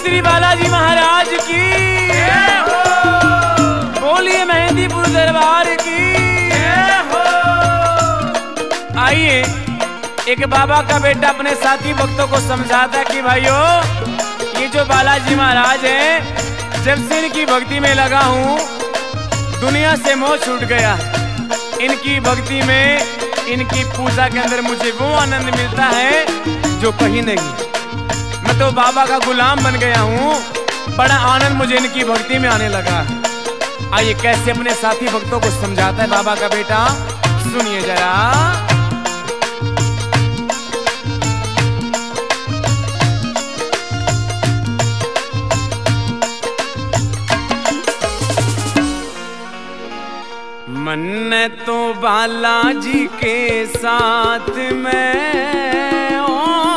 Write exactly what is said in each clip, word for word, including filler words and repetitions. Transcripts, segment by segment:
श्री बालाजी महाराज की, बोलिए मेहंदीपुर दरबार की। आइए, एक बाबा का बेटा अपने साथी भक्तों को समझाता है कि भाइयों, ये जो बालाजी महाराज हैं, जब से इनकी भक्ति में लगा हूँ दुनिया से मोह छूट गया। इनकी भक्ति में, इनकी पूजा के अंदर मुझे वो आनंद मिलता है जो कहीं नहीं। मैं तो बाबा का गुलाम बन गया हूँ, बड़ा आनंद मुझे इनकी भक्ति में आने लगा। आइए कैसे अपने साथी भक्तों को समझाता है बाबा का बेटा, सुनिए जरा। मन तो बालाजी के साथ में ओ,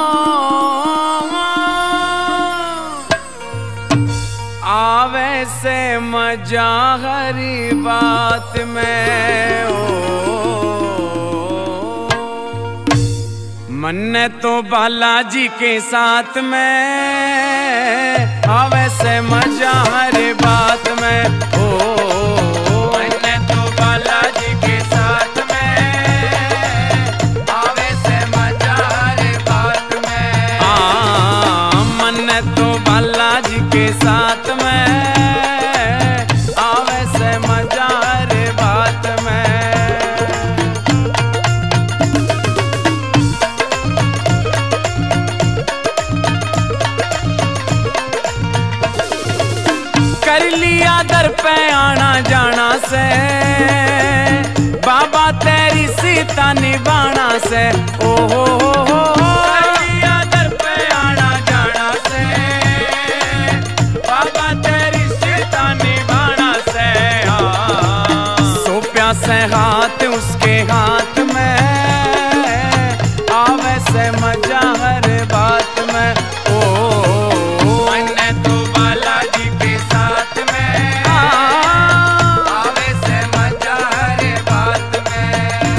आवे से मजा हरी बात में ओ। मन तो बालाजी के साथ में आवे से मजा हरी बात में ओ। के साथ में आवे से मजा रे बात में। कर लिया दर पे आना जाना से, बाबा तेरी सीता निभाना से ओ हो हो हो। से हाथ उसके हाथ में आवे से मजा हर बात में ओ। मैंने तो बालाजी के साथ में आवे से मजा हर बात में।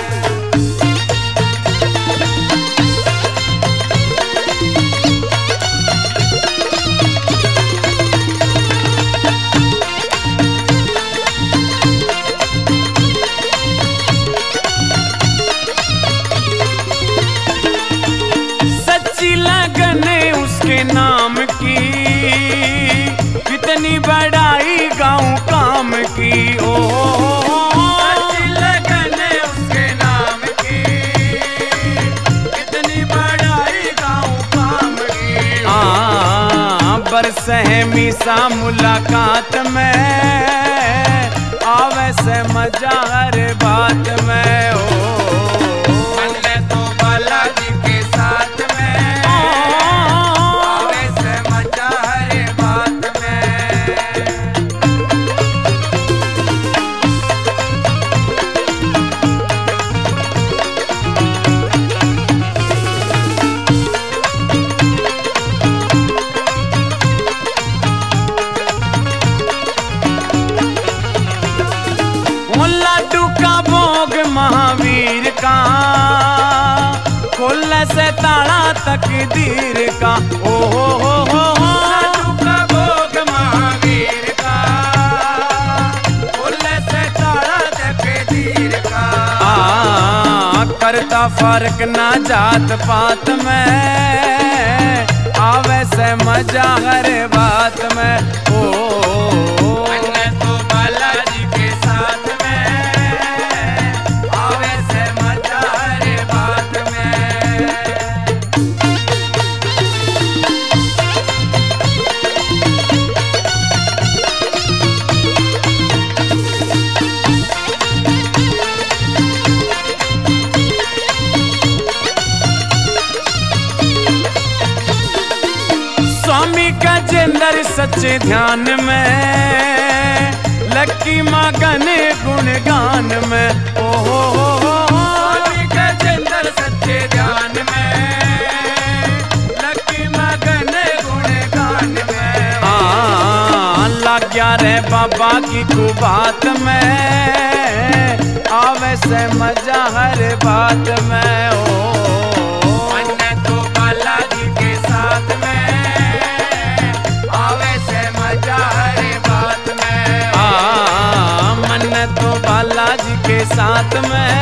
नाम की कितनी बड़ाई गाँव काम की ओ। लगन उसके नाम की कितनी बड़ाई गाँव काम की। हाँ, बरस है मीसा मुलाकात में आवे से मजा हर बात में ओ। महावीर का खोल से ताला तकदीर का ओ हो हो हो हो। का भोग महावीर का खोल से ताला तकदीर का। आ, करता फर्क ना जात पात में आवे से मजा हर बात में ओ। स्वामी का जेंदर सच्चे ध्यान में, लक्की मगन गुणगान में ओ हो हो हो। स्वामी का जेंदर सच्चे ध्यान में, लक्की मगन गुणगान में। हाँ, लग गया रे बाबा की कुबात में आवे से मजा हर बात में ओ। मैंने तो बालाजी के साथ में साथ में